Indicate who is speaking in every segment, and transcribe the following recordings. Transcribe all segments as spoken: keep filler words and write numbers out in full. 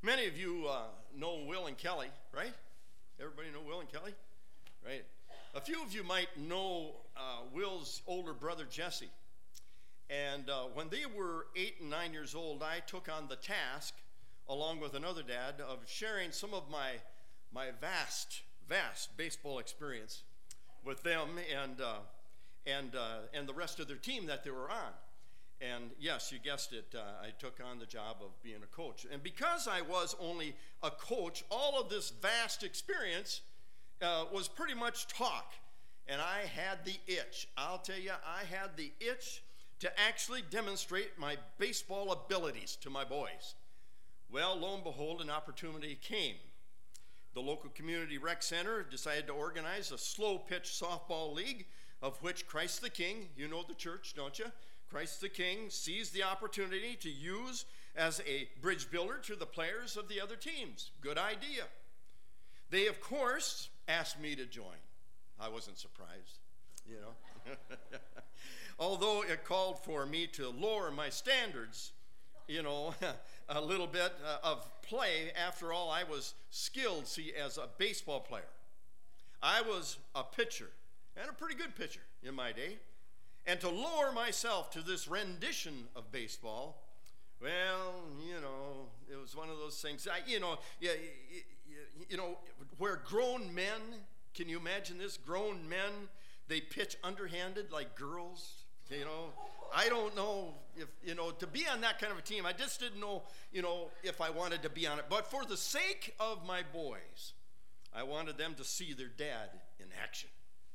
Speaker 1: Many of you uh, know Will and Kelly, right? Everybody know Will and Kelly? Right. A few of you might know uh, Will's older brother, Jesse. And uh, when they were eight and nine years old, I took on the task, along with another dad, of sharing some of my, my vast, vast baseball experience with them and, uh, and, uh, and the rest of their team that they were on. And yes, you guessed it, uh, I took on the job of being a coach. And because I was only a coach, all of this vast experience uh, was pretty much talk. And I had the itch. I'll tell you, I had the itch to actually demonstrate my baseball abilities to my boys. Well, lo and behold, an opportunity came. The local community rec center decided to organize a slow pitch softball league, of which Christ the King, you know the church, don't you? Christ the King seized the opportunity to use as a bridge builder to the players of the other teams. Good idea. They, of course, asked me to join. I wasn't surprised, you know. Although it called for me to lower my standards, you know, a little bit uh, of play. After all, I was skilled, see, as a baseball player. I was a pitcher, and a pretty good pitcher in my day. And to lower myself to this rendition of baseball, well, you know, it was one of those things. I, you know, you, you, you know, where grown men, can you imagine this? Grown men, they pitch underhanded like girls. You know, I don't know if, you know, to be on that kind of a team, I just didn't know, you know, if I wanted to be on it. But for the sake of my boys, I wanted them to see their dad in action.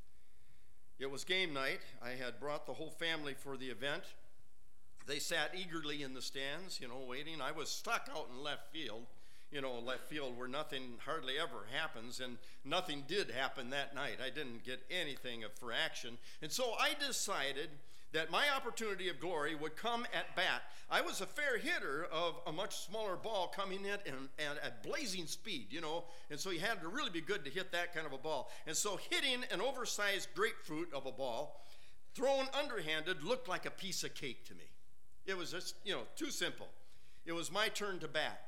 Speaker 1: It was game night. I had brought the whole family for the event. They sat eagerly in the stands, you know, waiting. I was stuck out in left field, you know, left field where nothing hardly ever happens, and nothing did happen that night. I didn't get anything for action. And so I decided that my opportunity of glory would come at bat. I was a fair hitter of a much smaller ball coming in and, and at blazing speed, you know, and so you had to really be good to hit that kind of a ball. And so hitting an oversized grapefruit of a ball, thrown underhanded, looked like a piece of cake to me. It was just, you know, too simple. It was my turn to bat.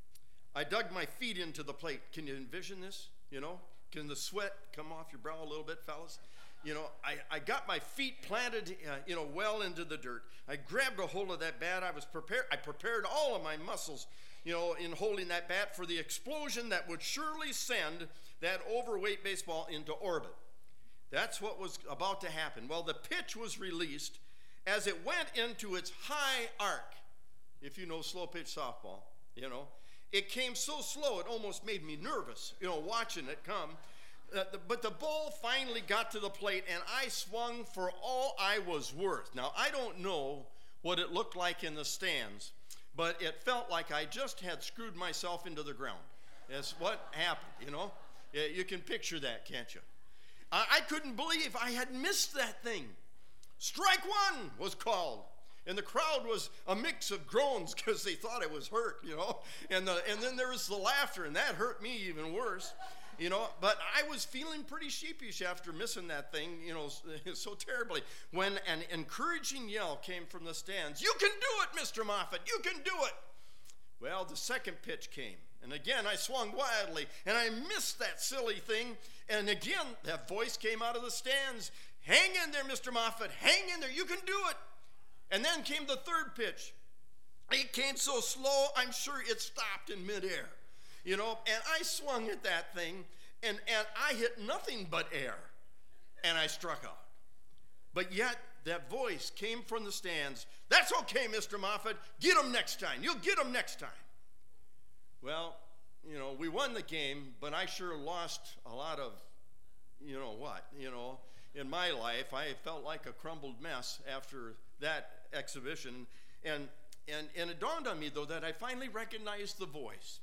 Speaker 1: I dug my feet into the plate. Can you envision this, you know? Can the sweat come off your brow a little bit, fellas? You know, I, I got my feet planted, uh, you know, well into the dirt. I grabbed a hold of that bat. I was prepared. I prepared all of my muscles, you know, in holding that bat for the explosion that would surely send that overweight baseball into orbit. That's what was about to happen. Well, the pitch was released as it went into its high arc. If you know slow pitch softball, you know, it came so slow it almost made me nervous, you know, watching it come. Uh, the, but the ball finally got to the plate, and I swung for all I was worth. Now, I don't know what it looked like in the stands, but it felt like I just had screwed myself into the ground. That's what happened, you know. Yeah, you can picture that, can't you? I, I couldn't believe I had missed that thing. Strike one was called, and the crowd was a mix of groans because they thought I was hurt, you know. And, the, and then there was the laughter, and that hurt me even worse. You know, but I was feeling pretty sheepish after missing that thing, you know, so terribly. When an encouraging yell came from the stands, "You can do it, Mister Moffitt, you can do it." Well, the second pitch came, and again I swung wildly, and I missed that silly thing, and again that voice came out of the stands, "Hang in there, Mister Moffitt, hang in there, you can do it." And then came the third pitch. It came so slow, I'm sure it stopped in midair. You know, and I swung at that thing, and, and I hit nothing but air, and I struck out. But yet, that voice came from the stands, "That's okay, Mister Moffitt, get him next time, you'll get him next time." Well, you know, we won the game, but I sure lost a lot of, you know what, you know, in my life. I felt like a crumbled mess after that exhibition, and, and, and it dawned on me, though, that I finally recognized the voice.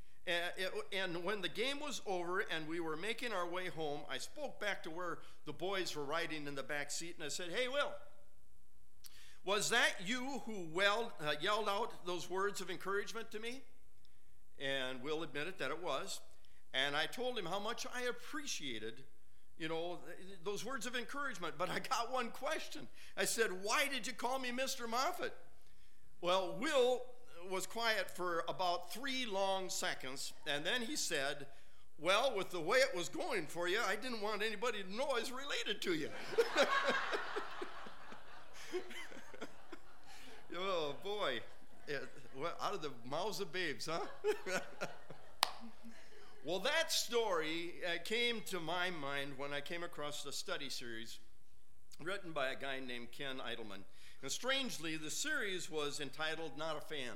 Speaker 1: And when the game was over and we were making our way home, I spoke back to where the boys were riding in the back seat, and I said, "Hey, Will, was that you who yelled, uh, yelled out those words of encouragement to me?" And Will admitted that it was. And I told him how much I appreciated, you know, those words of encouragement. But I got one question. I said, "Why did you call me Mister Moffitt?" Well, Will was quiet for about three long seconds, and then he said, well, with the way it was going for you, I didn't want anybody to know I was related to you. Oh, boy. It, well, out of the mouths of babes, huh? Well, that story uh, came to my mind when I came across the study series written by a guy named Ken Idleman. And strangely, the series was entitled Not a Fan.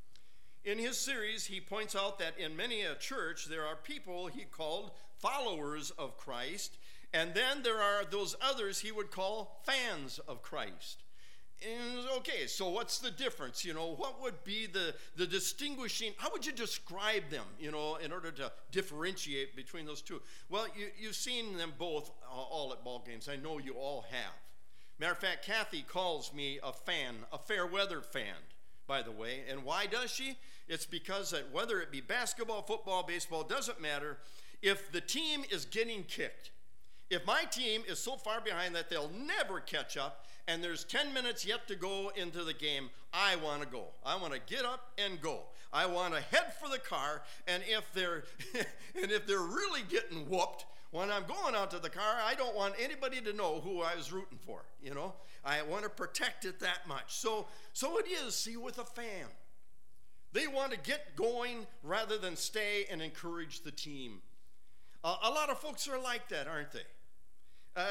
Speaker 1: In his series, he points out that in many a church, there are people he called followers of Christ, and then there are those others he would call fans of Christ. And, okay, so what's the difference? You know, what would be the, the distinguishing, how would you describe them, you know, in order to differentiate between those two? Well, you, you've seen them both uh, all at ball games. I know you all have. Matter of fact, Kathy calls me a fan, a fair weather fan, by the way. And why does she? It's because that whether it be basketball, football, baseball, doesn't matter. If the team is getting kicked, if my team is so far behind that they'll never catch up, and there's ten minutes yet to go into the game, I want to go. I want to get up and go. I want to head for the car, and if they're and if they're really getting whooped, when I'm going out to the car, I don't want anybody to know who I was rooting for, you know? I want to protect it that much. So, so it is, see, with a fan. They want to get going rather than stay and encourage the team. Uh, a lot of folks are like that, aren't they? Uh,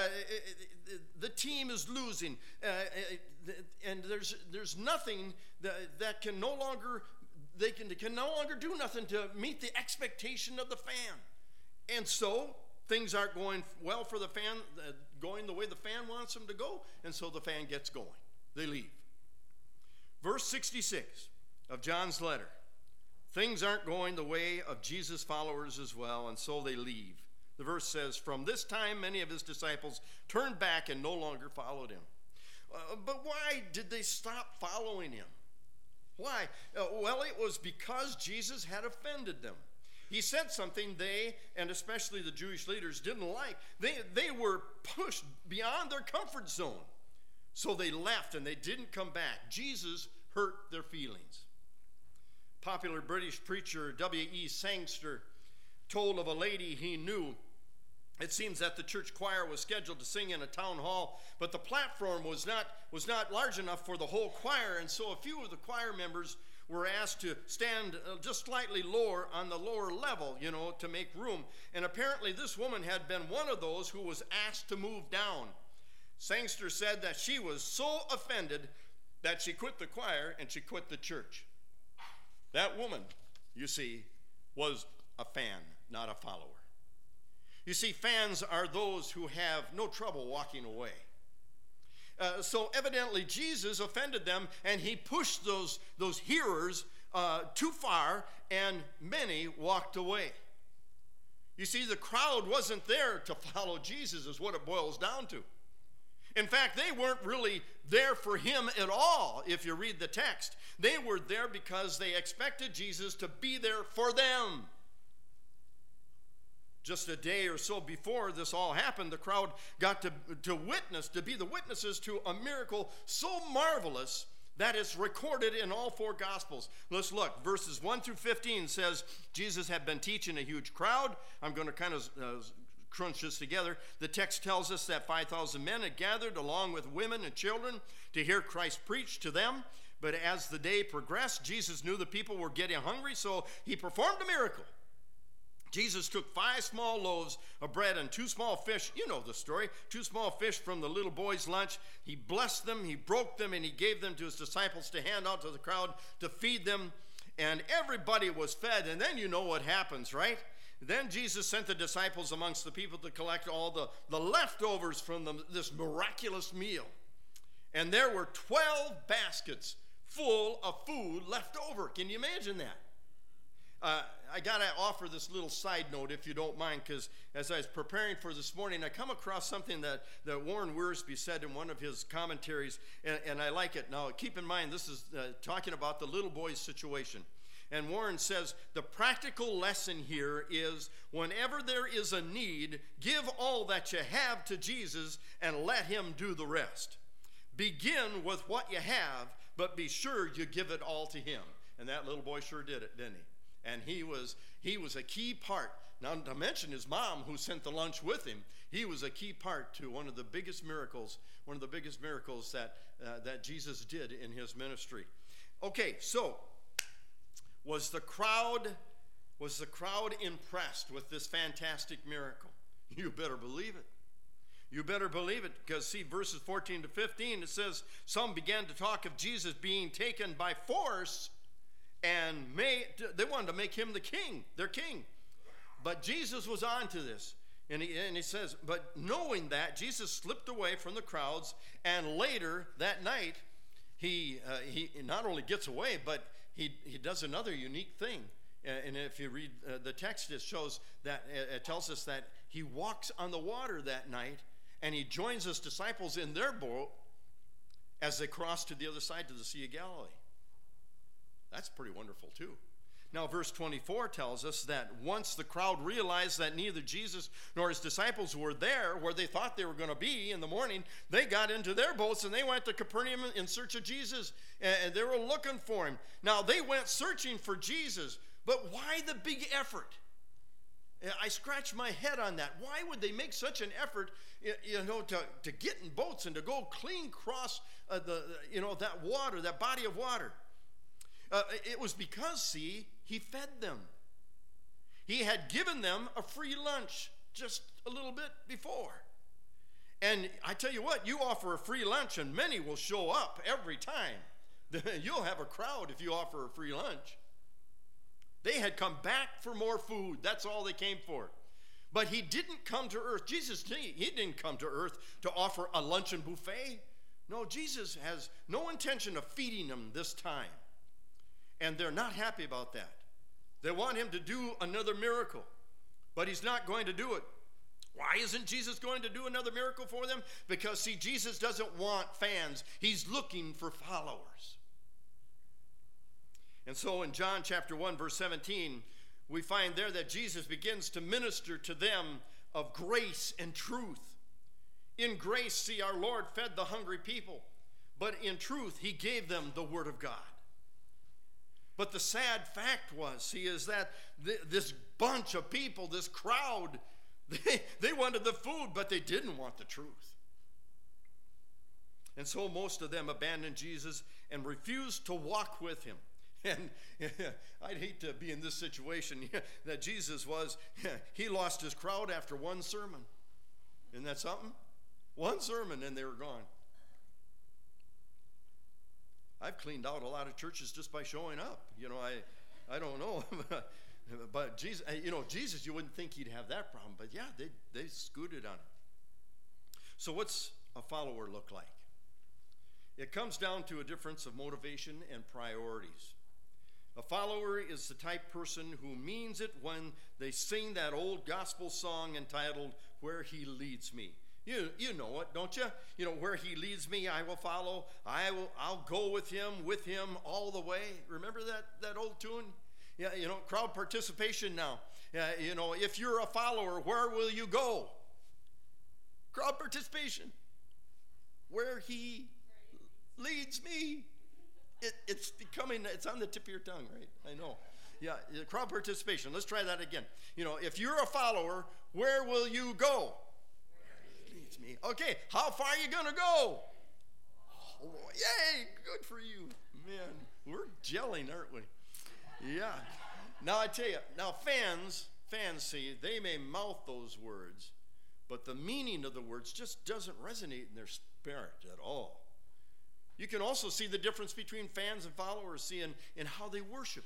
Speaker 1: the team is losing, uh, and there's there's nothing that, that can no longer they can can no longer do nothing to meet the expectation of the fan, and so things aren't going well for the fan, uh, going the way the fan wants them to go, and so the fan gets going. They leave. Verse sixty-six of John's letter. Things aren't going the way of Jesus' followers as well, and so they leave. The verse says, from this time many of his disciples turned back and no longer followed him. Uh, but why did they stop following him? Why? Uh, well, it was because Jesus had offended them. He said something they, and especially the Jewish leaders, didn't like. They, they were pushed beyond their comfort zone. So they left and they didn't come back. Jesus hurt their feelings. Popular British preacher W E Sangster told of a lady he knew. It seems that the church choir was scheduled to sing in a town hall, but the platform was not, was not large enough for the whole choir, and so a few of the choir members were asked to stand just slightly lower on the lower level, you know, to make room. And apparently this woman had been one of those who was asked to move down. Sangster said that she was so offended that she quit the choir and she quit the church. That woman, you see, was a fan, not a follower. You see, fans are those who have no trouble walking away. Uh, so evidently Jesus offended them, and he pushed those, those hearers uh, too far, and many walked away. You see, the crowd wasn't there to follow Jesus, is what it boils down to. In fact, they weren't really there for him at all, if you read the text. They were there because they expected Jesus to be there for them. Just a day or so before this all happened, the crowd got to, to witness, to be the witnesses to a miracle so marvelous that it's recorded in all four Gospels. Let's look. Verses one through fifteen says, Jesus had been teaching a huge crowd. I'm going to kind of uh, crunch this together. The text tells us that five thousand men had gathered along with women and children to hear Christ preach to them. But as the day progressed, Jesus knew the people were getting hungry, so he performed a miracle. Jesus took five small loaves of bread and two small fish. You know the story. Two small fish from the little boy's lunch. He blessed them, he broke them, and he gave them to his disciples to hand out to the crowd to feed them. And everybody was fed. And then you know what happens, right? Then Jesus sent the disciples amongst the people to collect all the, the leftovers from the, this miraculous meal. And there were twelve baskets full of food left over. Can you imagine that? Uh, I got to offer this little side note, if you don't mind, because as I was preparing for this morning, I come across something that, that Warren Wiersbe said in one of his commentaries, and, and I like it. Now, keep in mind, this is uh, talking about the little boy's situation. And Warren says, the practical lesson here is whenever there is a need, give all that you have to Jesus and let him do the rest. Begin with what you have, but be sure you give it all to him. And that little boy sure did it, didn't he? And he was he was a key part. Now, to mention his mom, who sent the lunch with him, he was a key part to one of the biggest miracles, one of the biggest miracles that uh, that Jesus did in his ministry. Okay, so was the crowd was the crowd impressed with this fantastic miracle? You better believe it. You better believe it, because see, verses fourteen to fifteen, it says, some began to talk of Jesus being taken by force, and made, they wanted to make him the king, their king. But Jesus was on to this. And he, and he says, but knowing that, Jesus slipped away from the crowds, and later that night, he, uh, he not only gets away, but he, he does another unique thing. And if you read uh, the text, it shows that, it tells us that he walks on the water that night, and he joins his disciples in their boat as they cross to the other side to the Sea of Galilee. That's pretty wonderful too. Now, verse twenty-four tells us that once the crowd realized that neither Jesus nor his disciples were there where they thought they were going to be in the morning, they got into their boats and they went to Capernaum in search of Jesus, and they were looking for him. Now, they went searching for Jesus, but why the big effort? I scratch my head on that. Why would they make such an effort, you know, to, to get in boats and to go clean cross uh, the, you know, that water, that body of water? Uh, it was because, see, he fed them. He had given them a free lunch just a little bit before. And I tell you what, you offer a free lunch and many will show up every time. You'll have a crowd if you offer a free lunch. They had come back for more food. That's all they came for. But he didn't come to earth. Jesus, he didn't come to earth to offer a luncheon buffet. No, Jesus has no intention of feeding them this time. And they're not happy about that. They want him to do another miracle, but he's not going to do it. Why isn't Jesus going to do another miracle for them? Because, see, Jesus doesn't want fans. He's looking for followers. And so in John chapter one, verse seventeen, we find there that Jesus begins to minister to them of grace and truth. In grace, see, our Lord fed the hungry people, but in truth, he gave them the word of God. But the sad fact was, see, is that th- this bunch of people, this crowd, they, they wanted the food, but they didn't want the truth. And so most of them abandoned Jesus and refused to walk with him. And I'd hate to be in this situation that Jesus was. He lost his crowd after one sermon. Isn't that something? One sermon and they were gone. I've cleaned out a lot of churches just by showing up. You know, I, I don't know. But Jesus, you know, Jesus, you wouldn't think he'd have that problem. But yeah, they, they scooted on it. So what's a follower look like? It comes down to a difference of motivation and priorities. A follower is the type person who means it when they sing that old gospel song entitled, Where He Leads Me. You, you know it, don't you? You know, where he leads me, I will follow. I will, I'll go with him, with him all the way. Remember that, that old tune? Yeah, you know, crowd participation now. Yeah, you know, if you're a follower, where will you go? Crowd participation. Where he leads me. It, it's becoming, it's on the tip of your tongue, right? I know. Yeah, crowd participation. Let's try that again. You know, if you're a follower, where will you go? Me. Okay, how far are you going to go? Oh, yay, good for you. Man, we're gelling, aren't we? Yeah. Now I tell you, now fans, fans see, they may mouth those words, but the meaning of the words just doesn't resonate in their spirit at all. You can also see the difference between fans and followers, see, in, in how they worship.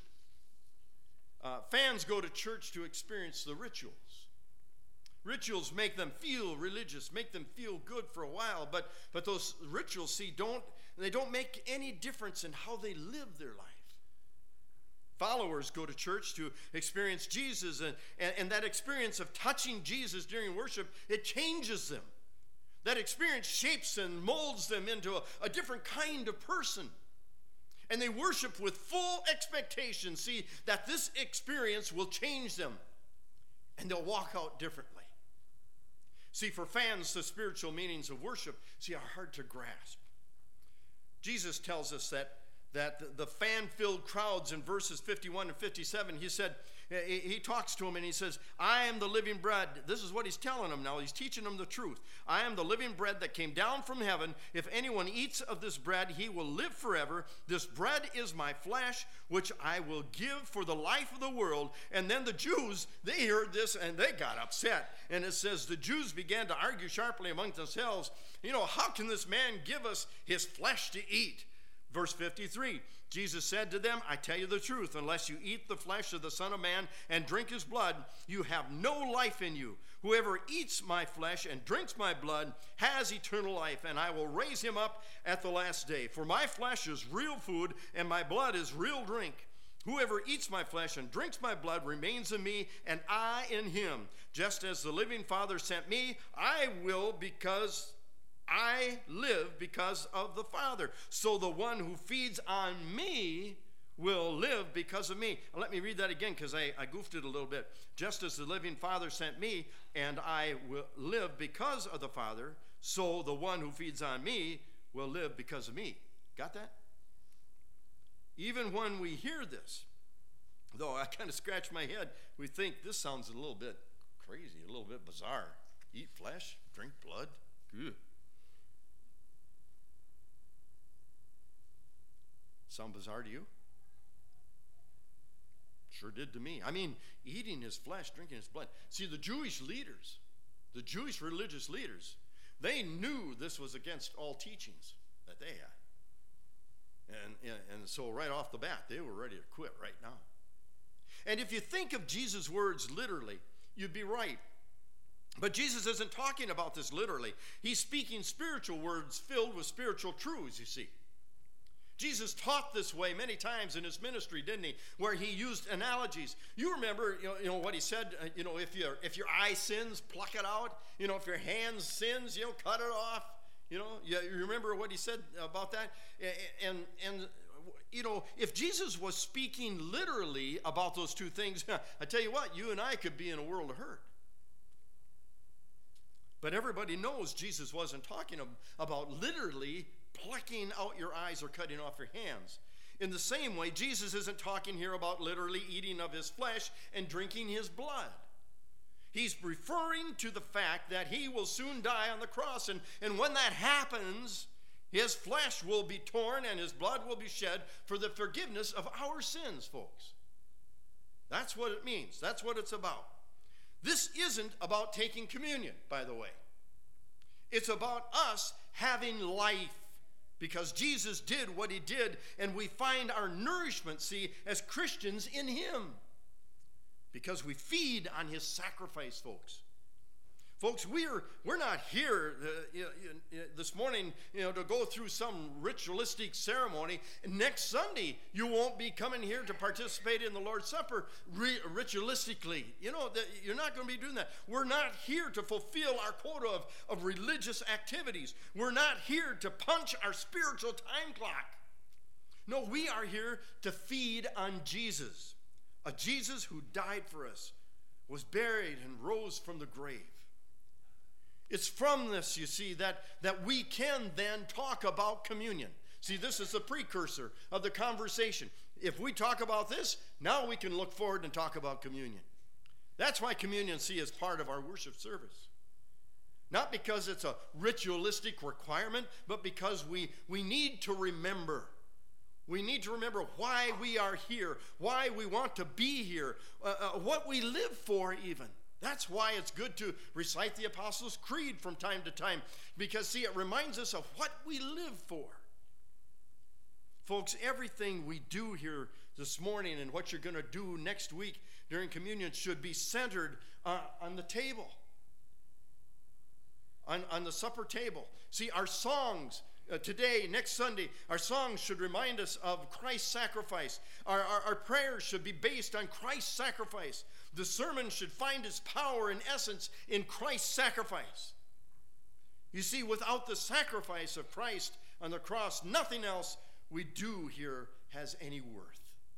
Speaker 1: Uh, fans go to church to experience the rituals. Rituals make them feel religious, make them feel good for a while, but, but those rituals, see, don't, they don't make any difference in how they live their life. Followers go to church to experience Jesus, and, and, and that experience of touching Jesus during worship, it changes them. That experience shapes and molds them into a, a different kind of person. And they worship with full expectation, see, that this experience will change them, and they'll walk out differently. See, for fans, the spiritual meanings of worship, see, are hard to grasp. Jesus tells us that, that the, the fan-filled crowds in verses fifty-one and fifty-seven, he said, he, he talks to him and he says, I am the living bread. This is what he's telling them now. He's teaching them the truth. I am the living bread that came down from heaven. If anyone eats of this bread, he will live forever. This bread is my flesh, which I will give for the life of the world. And then the Jews, they heard this and they got upset. And it says, the Jews began to argue sharply among themselves, you know, how can this man give us his flesh to eat? Verse fifty-three, Jesus said to them, I tell you the truth, unless you eat the flesh of the Son of Man and drink his blood, you have no life in you. Whoever eats my flesh and drinks my blood has eternal life, and I will raise him up at the last day. For my flesh is real food, and my blood is real drink. Whoever eats my flesh and drinks my blood remains in me, and I in him. Just as the living Father sent me, I will because I live because of the Father. So the one who feeds on me will live because of me. Let me read that again because I, I goofed it a little bit. Just as the living Father sent me, and I will live because of the Father, so the one who feeds on me will live because of me. Got that? Even when we hear this, though I kind of scratch my head, we think this sounds a little bit crazy, a little bit bizarre. Eat flesh, drink blood. Ugh. Sound bizarre to you? Sure did to me. I mean, eating his flesh, drinking his blood. See, the Jewish leaders, the Jewish religious leaders, they knew this was against all teachings that they had. And, and, and so right off the bat, they were ready to quit right now. And if you think of Jesus' words literally, you'd be right. But Jesus isn't talking about this literally. He's speaking spiritual words filled with spiritual truths, you see. Jesus taught this way many times in his ministry, didn't he? Where he used analogies. You remember, you know, you know what he said, uh, you know, if your if your eye sins, pluck it out. You know, if your hand sins, you know, cut it off. You know, you, you remember what he said about that? And, and, you know, if Jesus was speaking literally about those two things, I tell you what, you and I could be in a world of hurt. But everybody knows Jesus wasn't talking about literally plucking out your eyes or cutting off your hands. In the same way, Jesus isn't talking here about literally eating of his flesh and drinking his blood. He's referring to the fact that he will soon die on the cross, and, and when that happens, his flesh will be torn and his blood will be shed for the forgiveness of our sins, folks. That's what it means. That's what it's about. This isn't about taking communion, by the way. It's about us having life. Because Jesus did what he did, and we find our nourishment, see, as Christians in him. Because we feed on his sacrifice, folks. Folks, we're, we're not here uh, you know, this morning you know, to go through some ritualistic ceremony. And next Sunday, you won't be coming here to participate in the Lord's Supper re- ritualistically. You know, that you're not going to be doing that. We're not here to fulfill our quota of, of religious activities. We're not here to punch our spiritual time clock. No, we are here to feed on Jesus, a Jesus who died for us, was buried, and rose from the grave. It's from this, you see, that, that we can then talk about communion. See, this is the precursor of the conversation. If we talk about this, now we can look forward and talk about communion. That's why communion, see, is part of our worship service. Not because it's a ritualistic requirement, but because we, we need to remember. We need to remember why we are here, why we want to be here, uh, uh, what we live for even. That's why it's good to recite the Apostles' Creed from time to time, because, see, it reminds us of what we live for. Folks, everything we do here this morning and what you're going to do next week during communion should be centered uh, on the table, on, on the supper table. See, our songs uh, today, next Sunday, our songs should remind us of Christ's sacrifice. Our, our, our prayers should be based on Christ's sacrifice. The sermon should find its power and essence in Christ's sacrifice. You see, without the sacrifice of Christ on the cross, nothing else we do here has any worth.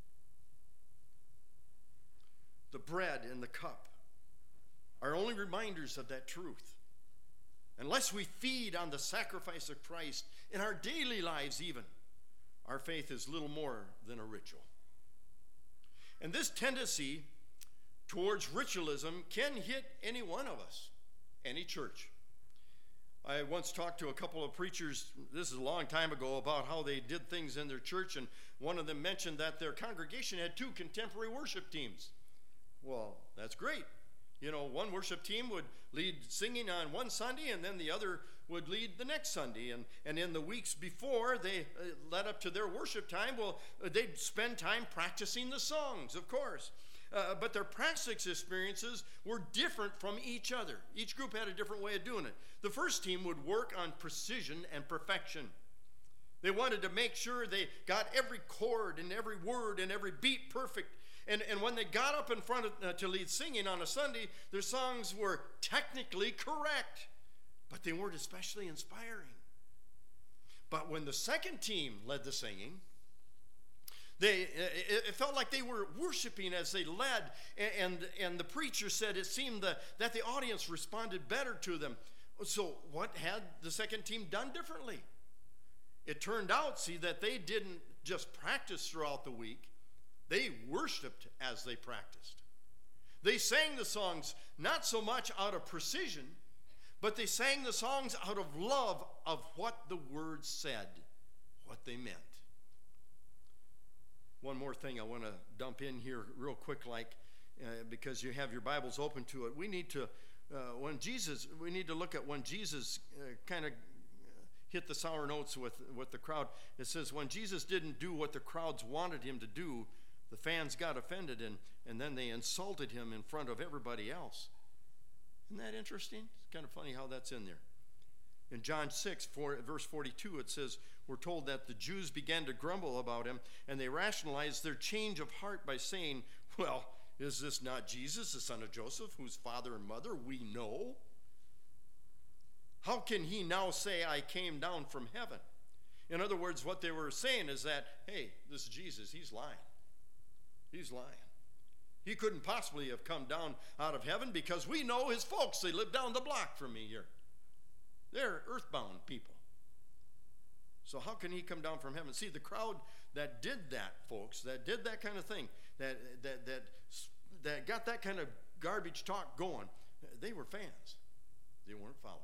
Speaker 1: The bread and the cup are only reminders of that truth. Unless we feed on the sacrifice of Christ in our daily lives even, Our faith is little more than a ritual. And this tendency towards ritualism can hit any one of us, any church. I once talked to a couple of preachers, this is a long time ago, about how they did things in their church, and one of them mentioned that their congregation had two contemporary worship teams. Well, that's great. You know, one worship team would lead singing on one Sunday, and then the other would lead the next Sunday. And, and in the weeks before they uh, led up to their worship time, well, uh, they'd spend time practicing the songs, of course. Uh, but their practice experiences were different from each other. Each group had a different way of doing it. The first team would work on precision and perfection. They wanted to make sure they got every chord and every word and every beat perfect. And, and when they got up in front of, uh, to lead singing on a Sunday, their songs were technically correct, but they weren't especially inspiring. But when the second team led the singing, they it, it felt like they were worshiping as they led, and, and the preacher said it seemed that, that the audience responded better to them. So what had the second team done differently? It turned out, see, that they didn't just practice throughout the week. They worshiped as they practiced. They sang the songs not so much out of precision, but they sang the songs out of love of what the words said, what they meant. One more thing I want to dump in here real quick, like, uh, because you have your Bibles open to it. We need to, uh, when Jesus, we need to look at when Jesus uh, kind of hit the sour notes with, with the crowd. It says when Jesus didn't do what the crowds wanted him to do, the fans got offended, and, and then they insulted him in front of everybody else. Isn't that interesting? It's kind of funny how that's in there. In John six, four, verse forty-two, it says, we're told that the Jews began to grumble about him, and they rationalized their change of heart by saying, well, is this not Jesus, the son of Joseph, whose father and mother we know? How can he now say, I came down from heaven? In other words, what they were saying is that, hey, this Jesus, he's lying. He's lying. He couldn't possibly have come down out of heaven because we know his folks. They live down the block from me here. They're earthbound people. So how can he come down from heaven? See, the crowd that did that, folks, that did that kind of thing, that that that that got that kind of garbage talk going, they were fans. They weren't followers.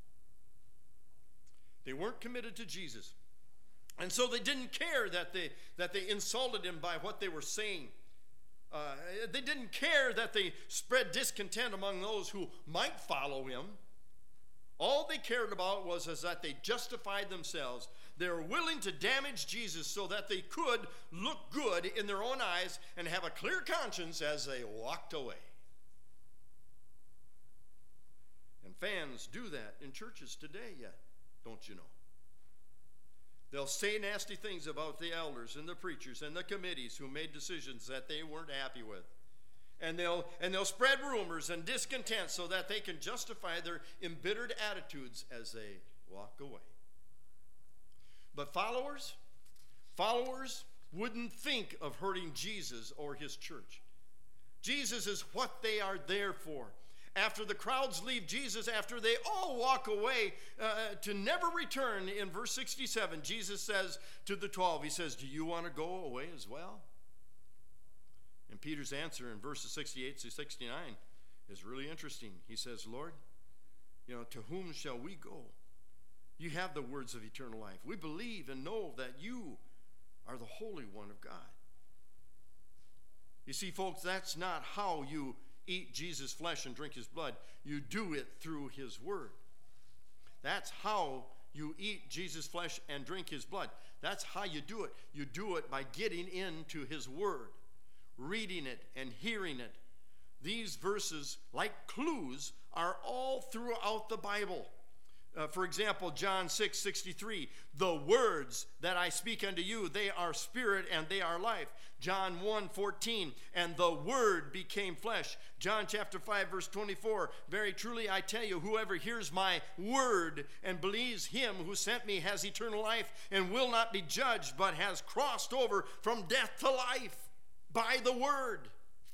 Speaker 1: They weren't committed to Jesus. And so they didn't care that they that they insulted him by what they were saying. Uh, they didn't care that they spread discontent among those who might follow him. All they cared about was is that they justified themselves. They were willing to damage Jesus so that they could look good in their own eyes and have a clear conscience as they walked away. And fans do that in churches today yet, don't you know? They'll say nasty things about the elders and the preachers and the committees who made decisions that they weren't happy with. And they'll, and they'll spread rumors and discontent so that they can justify their embittered attitudes as they walk away. But followers, followers wouldn't think of hurting Jesus or his church. Jesus is what they are there for. After the crowds leave Jesus, after they all walk away uh, to never return, in verse sixty-seven, Jesus says to the twelve, he says, do you want to go away as well? And Peter's answer in verses sixty-eight to sixty-nine is really interesting. He says, Lord, you know, to whom shall we go? You have the words of eternal life. We believe and know that you are the Holy One of God. You see, folks, that's not how you eat Jesus' flesh and drink his blood. You do it through his word. That's how you eat Jesus' flesh and drink his blood. That's how you do it. You do it by getting into his word, reading it and hearing it. These verses, like clues, are all throughout the Bible. Uh, for example, John six sixty-three, the words that I speak unto you, they are spirit and they are life. John one fourteen, and the word became flesh. John chapter five, verse twenty-four, very truly I tell you, whoever hears my word and believes him who sent me has eternal life and will not be judged, but has crossed over from death to life by the word.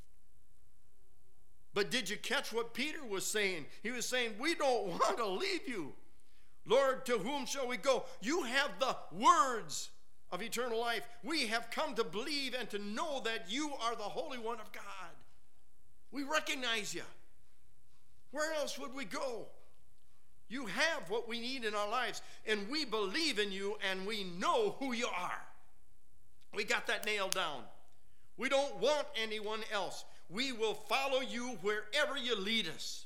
Speaker 1: But did you catch what Peter was saying? He was saying, we don't want to leave you. Lord, to whom shall we go? You have the words of eternal life. We have come to believe and to know that you are the Holy One of God. We recognize you. Where else would we go? You have what we need in our lives, and we believe in you, and we know who you are. We got that nailed down. We don't want anyone else. We will follow you wherever you lead us.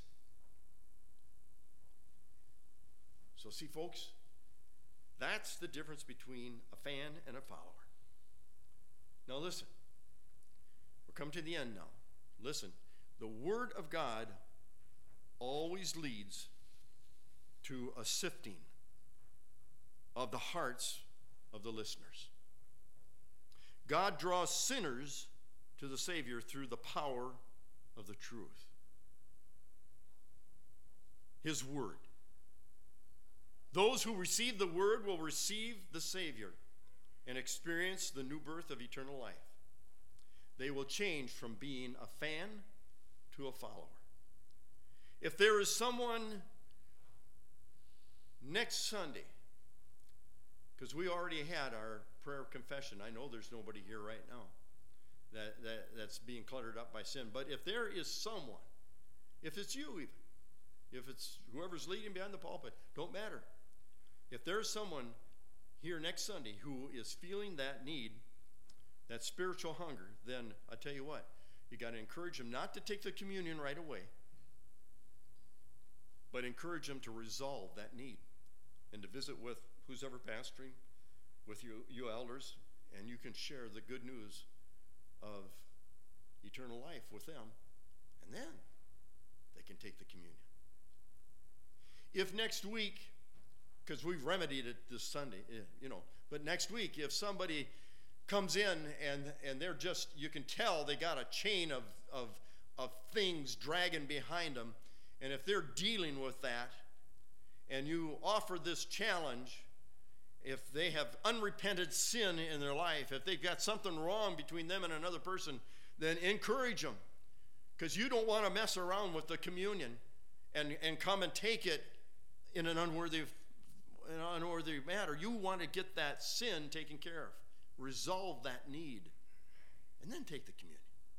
Speaker 1: So see, folks, that's the difference between a fan and a follower. Now listen, we're coming to the end now. Listen, the Word of God always leads to a sifting of the hearts of the listeners. God draws sinners to the Savior through the power of the truth. His Word. Those who receive the Word will receive the Savior and experience the new birth of eternal life. They will change from being a fan to a follower. If there is someone next Sunday, because we already had our prayer of confession. I know there's nobody here right now that, that, that's being cluttered up by sin. But if there is someone, if it's you even, if it's whoever's leading behind the pulpit, don't matter. If there's someone here next Sunday who is feeling that need, that spiritual hunger, then I tell you what, you got to encourage them not to take the communion right away, but encourage them to resolve that need and to visit with who's ever pastoring, with you, you elders, and you can share the good news of eternal life with them, and then they can take the communion. If next week, because we've remedied it this Sunday, you know, but next week, if somebody comes in and, and they're just, you can tell they got a chain of, of, of things dragging behind them, and if they're dealing with that, and you offer this challenge, if they have unrepented sin in their life, if they've got something wrong between them and another person, then encourage them. Because you don't want to mess around with the communion and, and come and take it in an unworthy, an unworthy matter. You want to get that sin taken care of. Resolve that need. And then take the communion.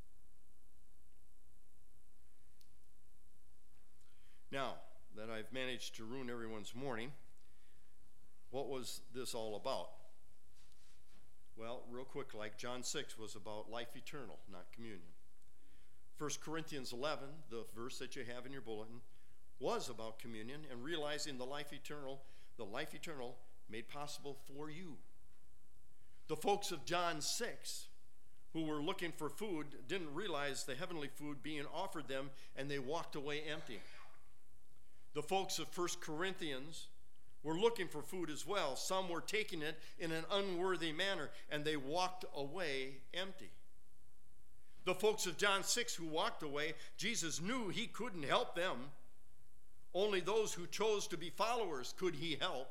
Speaker 1: Now that I've managed to ruin everyone's morning, what was this all about? Well, real quick, like John six was about life eternal, not communion. First Corinthians eleven, the verse that you have in your bulletin, was about communion and realizing the life eternal, the life eternal made possible for you. The folks of John six, who were looking for food, didn't realize the heavenly food being offered them, and they walked away empty. The folks of First Corinthians were looking for food as well. Some were taking it in an unworthy manner, and they walked away empty. The folks of John six who walked away, Jesus knew he couldn't help them. Only those who chose to be followers could he help.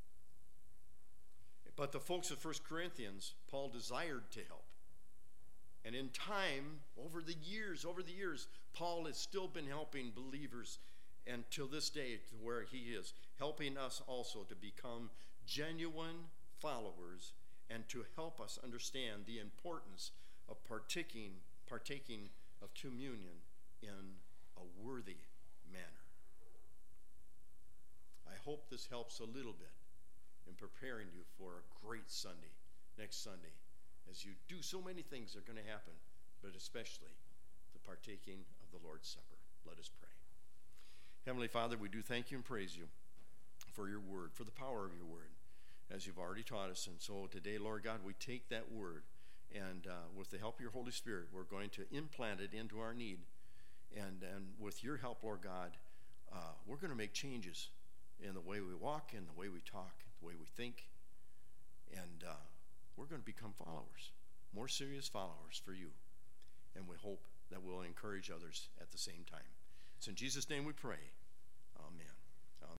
Speaker 1: But the folks of First Corinthians, Paul desired to help. And in time, over the years, over the years, Paul has still been helping believers, and till this day, to where he is, helping us also to become genuine followers and to help us understand the importance of partaking, partaking of communion in a worthy manner. I hope this helps a little bit in preparing you for a great Sunday, next Sunday, as you do so many things that are going to happen, but especially the partaking of the Lord's Supper. Let us pray. Heavenly Father, we do thank you and praise you for your word, for the power of your word, as you've already taught us. And so today, Lord God, we take that word, and uh, with the help of your Holy Spirit, we're going to implant it into our need. And, and with your help, Lord God, uh, we're going to make changes in the way we walk, in the way we talk, the way we think. And uh, we're going to become followers, more serious followers for you. And we hope that we'll encourage others at the same time. It's in Jesus' name we pray. Amen.